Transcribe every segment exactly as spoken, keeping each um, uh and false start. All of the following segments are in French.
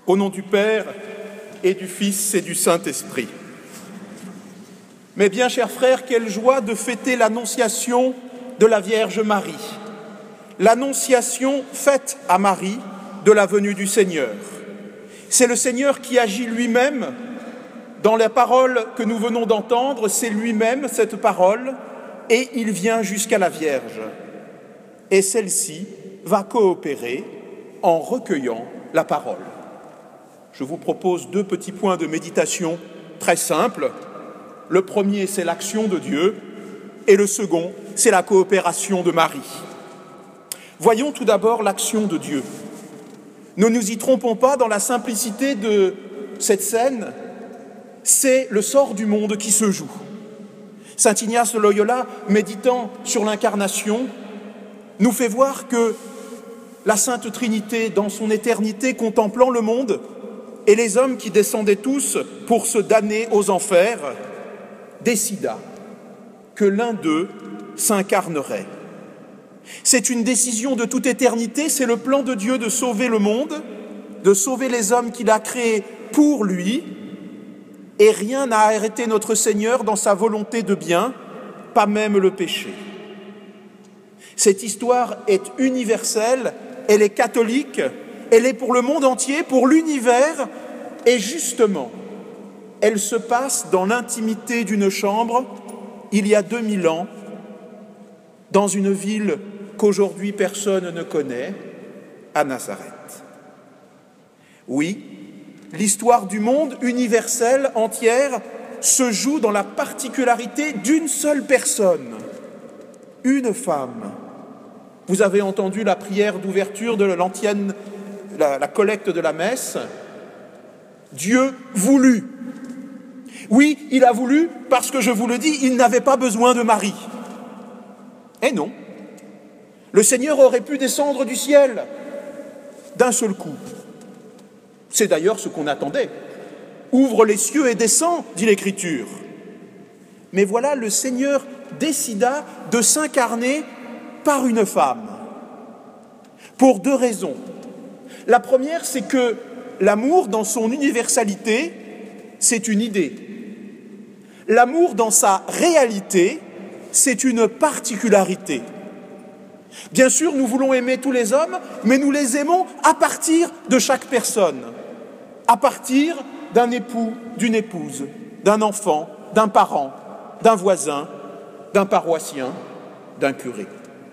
Au nom du Père et du Fils et du Saint-Esprit. Mes bien chers frères, quelle joie de fêter l'annonciation de la Vierge Marie, l'annonciation faite à Marie de la venue du Seigneur. C'est le Seigneur qui agit lui-même dans la parole que nous venons d'entendre, c'est lui-même cette parole, et il vient jusqu'à la Vierge. Et celle-ci va coopérer en recueillant la parole. Je vous propose deux petits points de méditation très simples. Le premier, c'est l'action de Dieu, et le second, c'est la coopération de Marie. Voyons tout d'abord l'action de Dieu. Ne nous y trompons pas dans la simplicité de cette scène, c'est le sort du monde qui se joue. Saint Ignace de Loyola, méditant sur l'incarnation, nous fait voir que la Sainte Trinité, dans son éternité, contemplant le monde, et les hommes qui descendaient tous pour se damner aux enfers, décida que l'un d'eux s'incarnerait. C'est une décision de toute éternité, c'est le plan de Dieu de sauver le monde, de sauver les hommes qu'il a créés pour lui, et rien n'a arrêté notre Seigneur dans sa volonté de bien, pas même le péché. Cette histoire est universelle, elle est catholique, elle est pour le monde entier, pour l'univers, et justement, elle se passe dans l'intimité d'une chambre, il y a deux mille ans, dans une ville qu'aujourd'hui personne ne connaît, à Nazareth. Oui, l'histoire du monde universelle entière se joue dans la particularité d'une seule personne, une femme. Vous avez entendu la prière d'ouverture de l'antienne, la, la collecte de la messe. Dieu voulut. Oui, il a voulu parce que, je vous le dis, il n'avait pas besoin de Marie. Et non. Le Seigneur aurait pu descendre du ciel d'un seul coup. C'est d'ailleurs ce qu'on attendait. Ouvre les cieux et descend, dit l'Écriture. Mais voilà, le Seigneur décida de s'incarner par une femme, pour deux raisons. La première, c'est que l'amour, dans son universalité, c'est une idée. L'amour, dans sa réalité, c'est une particularité. Bien sûr, nous voulons aimer tous les hommes, mais nous les aimons à partir de chaque personne, à partir d'un époux, d'une épouse, d'un enfant, d'un parent, d'un voisin, d'un paroissien, d'un curé.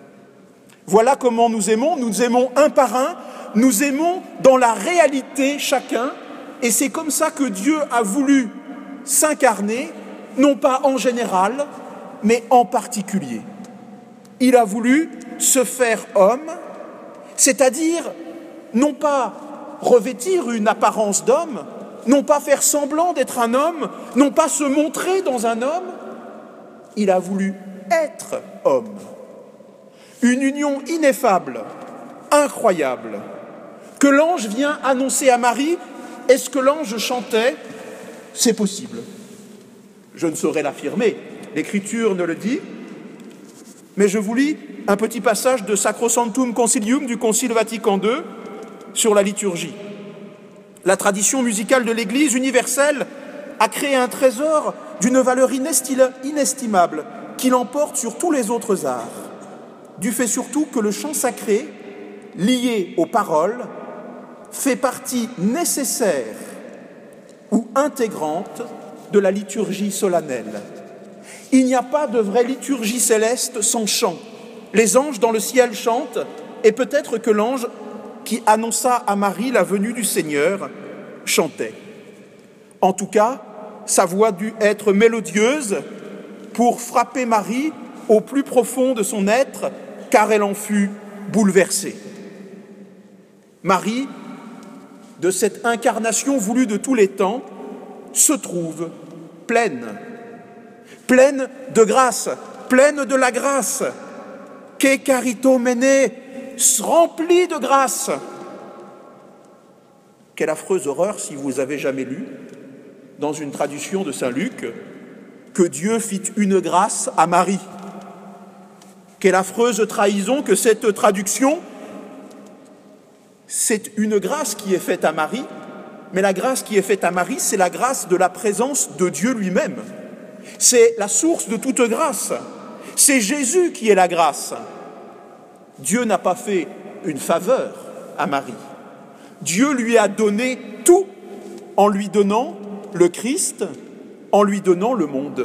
Voilà comment nous aimons, nous aimons un par un, nous aimons dans la réalité chacun, et c'est comme ça que Dieu a voulu s'incarner, non pas en général, mais en particulier. Il a voulu se faire homme, c'est-à-dire non pas revêtir une apparence d'homme, non pas faire semblant d'être un homme, non pas se montrer dans un homme, il a voulu être homme. Une union ineffable, incroyable, que l'ange vient annoncer à Marie. Est-ce que l'ange chantait ? C'est possible. Je ne saurais l'affirmer, l'Écriture ne le dit, mais je vous lis un petit passage de Sacrosanctum Concilium du Concile Vatican deux sur la liturgie. La tradition musicale de l'Église universelle a créé un trésor d'une valeur inestimable qui l'emporte sur tous les autres arts, du fait surtout que le chant sacré, lié aux paroles, fait partie nécessaire ou intégrante de la liturgie solennelle. Il n'y a pas de vraie liturgie céleste sans chant. Les anges dans le ciel chantent, et peut-être que l'ange qui annonça à Marie la venue du Seigneur chantait. En tout cas, sa voix dut être mélodieuse pour frapper Marie au plus profond de son être, car elle en fut bouleversée. Marie, de cette incarnation voulue de tous les temps, se trouve pleine, pleine de grâce, pleine de la grâce, que caritomene, remplie de grâce. Quelle affreuse horreur, si vous avez jamais lu, dans une traduction de saint Luc, que Dieu fit une grâce à Marie. Quelle affreuse trahison que cette traduction, c'est une grâce qui est faite à Marie, Mais la grâce qui est faite à Marie, c'est la grâce de la présence de Dieu lui-même. C'est la source de toute grâce. C'est Jésus qui est la grâce. Dieu n'a pas fait une faveur à Marie. Dieu lui a donné tout en lui donnant le Christ, en lui donnant le monde.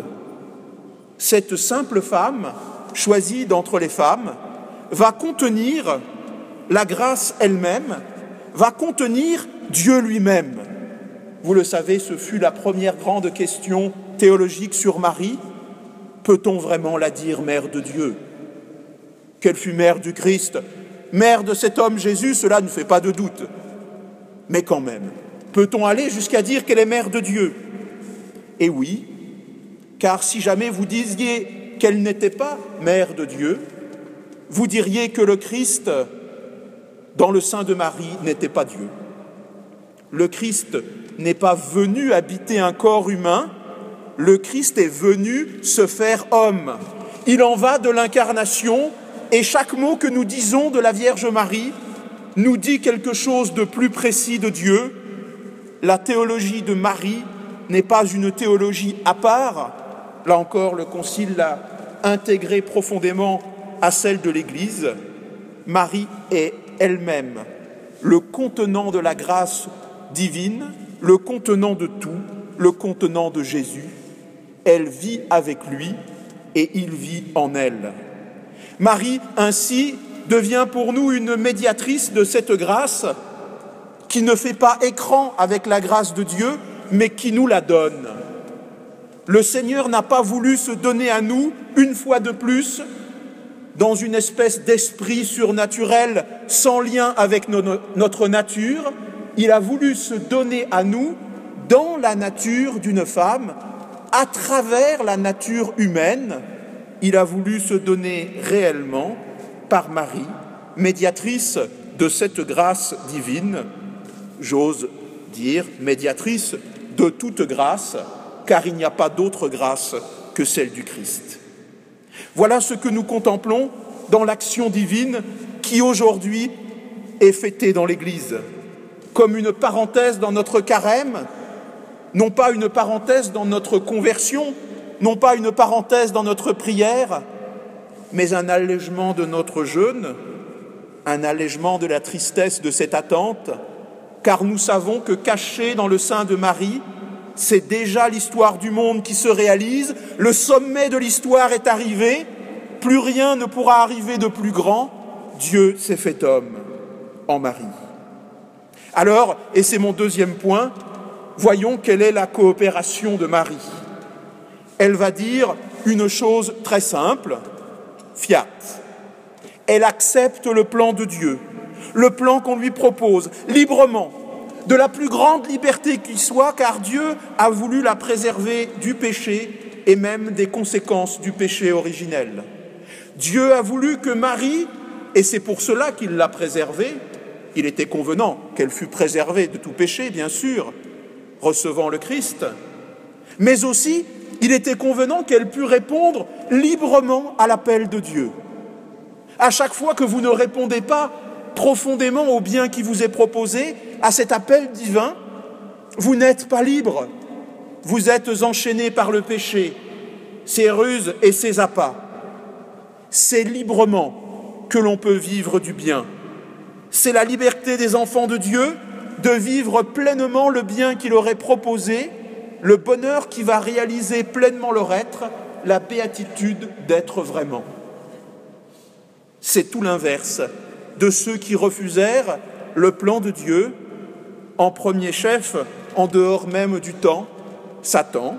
Cette simple femme, choisie d'entre les femmes, va contenir la grâce elle-même, va contenir Dieu lui-même. Vous le savez, ce fut la première grande question théologique sur Marie. Peut-on vraiment la dire mère de Dieu? Qu'elle fut mère du Christ, mère de cet homme Jésus, cela ne fait pas de doute. Mais quand même, peut-on aller jusqu'à dire qu'elle est mère de Dieu? Et oui, car si jamais vous disiez qu'elle n'était pas mère de Dieu, vous diriez que le Christ, dans le sein de Marie, n'était pas Dieu. Le Christ n'est pas venu habiter un corps humain, le Christ est venu se faire homme. Il en va de l'incarnation, et chaque mot que nous disons de la Vierge Marie nous dit quelque chose de plus précis de Dieu. La théologie de Marie n'est pas une théologie à part. Là encore, le Concile l'a intégrée profondément à celle de l'Église. Marie est elle-même le contenant de la grâce divine, le contenant de tout, le contenant de Jésus. Elle vit avec lui et il vit en elle. Marie, ainsi, devient pour nous une médiatrice de cette grâce qui ne fait pas écran avec la grâce de Dieu, mais qui nous la donne. Le Seigneur n'a pas voulu se donner à nous, une fois de plus, dans une espèce d'esprit surnaturel sans lien avec no- notre nature. Il a voulu se donner à nous dans la nature d'une femme, à travers la nature humaine. Il a voulu se donner réellement par Marie, médiatrice de cette grâce divine, j'ose dire médiatrice de toute grâce, car il n'y a pas d'autre grâce que celle du Christ. Voilà ce que nous contemplons dans l'action divine qui aujourd'hui est fêtée dans l'Église, comme une parenthèse dans notre carême, non pas une parenthèse dans notre conversion, non pas une parenthèse dans notre prière, mais un allègement de notre jeûne, un allègement de la tristesse de cette attente, car nous savons que caché dans le sein de Marie, c'est déjà l'histoire du monde qui se réalise, le sommet de l'histoire est arrivé, plus rien ne pourra arriver de plus grand, Dieu s'est fait homme en Marie. Alors, et c'est mon deuxième point, voyons quelle est la coopération de Marie. Elle va dire une chose très simple, fiat. Elle accepte le plan de Dieu, le plan qu'on lui propose, librement, de la plus grande liberté qui soit, car Dieu a voulu la préserver du péché et même des conséquences du péché originel. Dieu a voulu que Marie, et c'est pour cela qu'il l'a préservée, il était convenant qu'elle fût préservée de tout péché, bien sûr, recevant le Christ, mais aussi il était convenant qu'elle pût répondre librement à l'appel de Dieu. À chaque fois que vous ne répondez pas profondément au bien qui vous est proposé, à cet appel divin, vous n'êtes pas libre. Vous êtes enchaîné par le péché, ses ruses et ses appâts. C'est librement que l'on peut vivre du bien. C'est la liberté des enfants de Dieu de vivre pleinement le bien qu'il aurait proposé, le bonheur qui va réaliser pleinement leur être, la béatitude d'être vraiment. C'est tout l'inverse de ceux qui refusèrent le plan de Dieu, en premier chef, en dehors même du temps, Satan,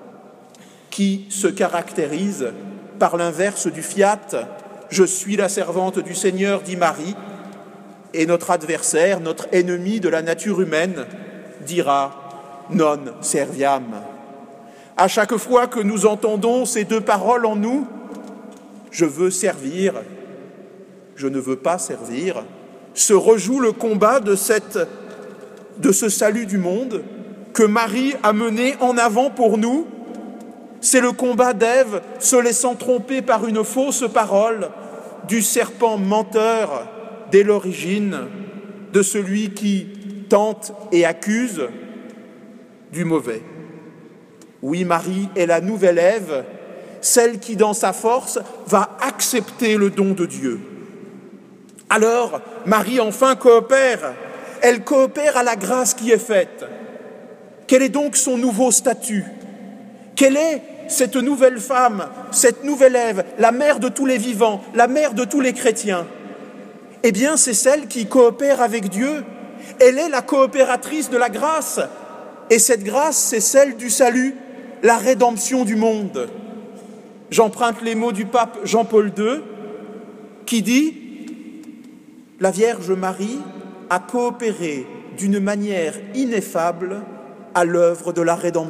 qui se caractérise par l'inverse du fiat, « Je suis la servante du Seigneur », dit Marie, et notre adversaire, notre ennemi de la nature humaine, dira « non serviam ». À chaque fois que nous entendons ces deux paroles en nous, « je veux servir », je ne veux pas servir, se rejoue le combat de, cette, de ce salut du monde que Marie a mené en avant pour nous. C'est le combat d'Ève se laissant tromper par une fausse parole du serpent menteur dès l'origine, de celui qui tente et accuse du mauvais. Oui, Marie est la nouvelle Ève, celle qui, dans sa force, va accepter le don de Dieu. Alors, Marie enfin coopère. Elle coopère à la grâce qui est faite. Quel est donc son nouveau statut? Quelle est cette nouvelle femme, cette nouvelle Ève, la mère de tous les vivants, la mère de tous les chrétiens? Eh bien, c'est celle qui coopère avec Dieu. Elle est la coopératrice de la grâce. Et cette grâce, c'est celle du salut, la rédemption du monde. J'emprunte les mots du pape Jean-Paul deux, qui dit « La Vierge Marie a coopéré d'une manière ineffable à l'œuvre de la rédemption. »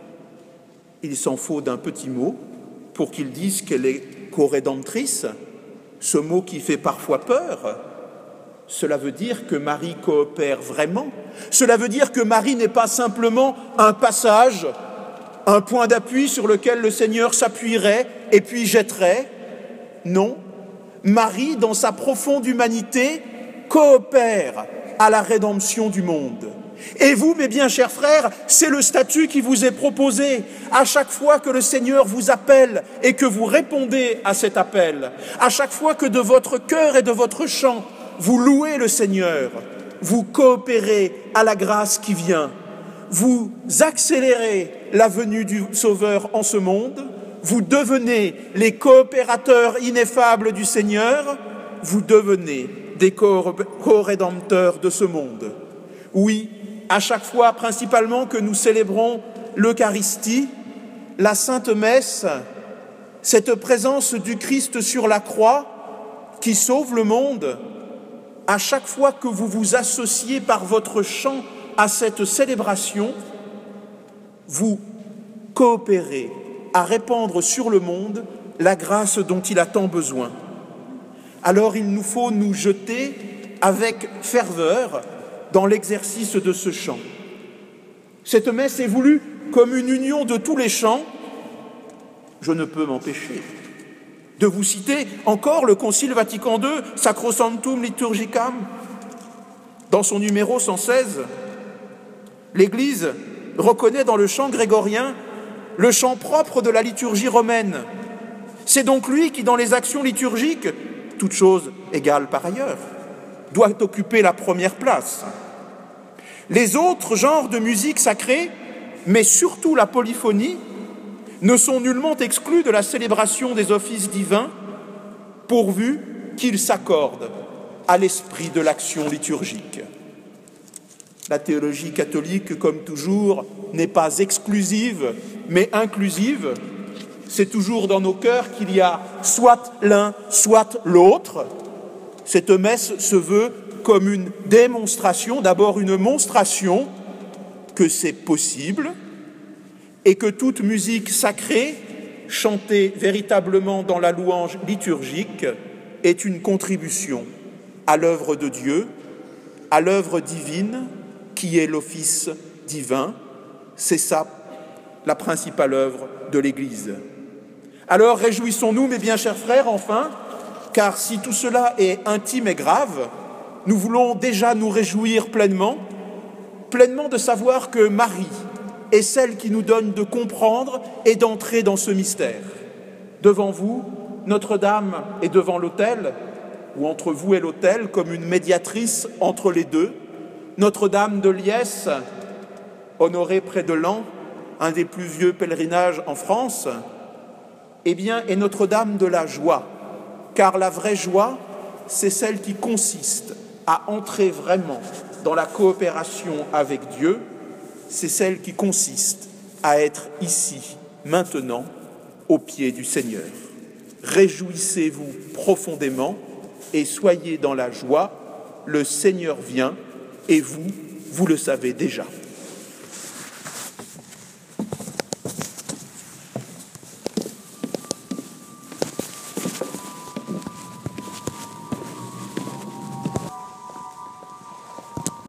Il s'en faut d'un petit mot pour qu'il dise qu'elle est co-rédemptrice, ce mot qui fait parfois peur. Cela veut dire que Marie coopère vraiment. Cela veut dire que Marie n'est pas simplement un passage, un point d'appui sur lequel le Seigneur s'appuierait et puis jetterait. Non, Marie, dans sa profonde humanité, coopère à la rédemption du monde. Et vous, mes bien chers frères, c'est le statut qui vous est proposé. À chaque fois que le Seigneur vous appelle et que vous répondez à cet appel, à chaque fois que de votre cœur et de votre chant, vous louez le Seigneur, vous coopérez à la grâce qui vient, vous accélérez la venue du Sauveur en ce monde, vous devenez les coopérateurs ineffables du Seigneur, vous devenez des co-rédempteurs de ce monde. Oui, à chaque fois, principalement, que nous célébrons l'Eucharistie, la Sainte Messe, cette présence du Christ sur la croix qui sauve le monde, à chaque fois que vous vous associez par votre chant à cette célébration, vous coopérez à répandre sur le monde la grâce dont il a tant besoin. Alors il nous faut nous jeter avec ferveur dans l'exercice de ce chant. Cette messe est voulue comme une union de tous les chants. Je ne peux m'empêcher de vous citer encore le Concile Vatican deux, Sacrosanctum Liturgicam. Dans son numéro cent seize, l'Église reconnaît dans le chant grégorien le chant propre de la liturgie romaine. C'est donc lui qui, dans les actions liturgiques, toutes choses égales par ailleurs, doit occuper la première place. Les autres genres de musique sacrée, mais surtout la polyphonie, ne sont nullement exclus de la célébration des offices divins, pourvu qu'ils s'accordent à l'esprit de l'action liturgique. La théologie catholique, comme toujours, n'est pas exclusive, mais inclusive. C'est toujours dans nos cœurs qu'il y a soit l'un, soit l'autre. Cette messe se veut comme une démonstration, d'abord une monstration que c'est possible et que toute musique sacrée, chantée véritablement dans la louange liturgique, est une contribution à l'œuvre de Dieu, à l'œuvre divine qui est l'office divin. C'est ça la principale œuvre de l'Église. Alors réjouissons-nous, mes bien chers frères, enfin, car si tout cela est intime et grave, nous voulons déjà nous réjouir pleinement, pleinement de savoir que Marie est celle qui nous donne de comprendre et d'entrer dans ce mystère. Devant vous, Notre-Dame est devant l'autel, ou entre vous et l'autel, comme une médiatrice entre les deux. Notre-Dame de Liesse, honorée près de Laon, un des plus vieux pèlerinages en France, eh bien, est Notre-Dame de la joie, car la vraie joie, c'est celle qui consiste à entrer vraiment dans la coopération avec Dieu, c'est celle qui consiste à être ici, maintenant, au pied du Seigneur. Réjouissez-vous profondément et soyez dans la joie, le Seigneur vient et vous, vous le savez déjà.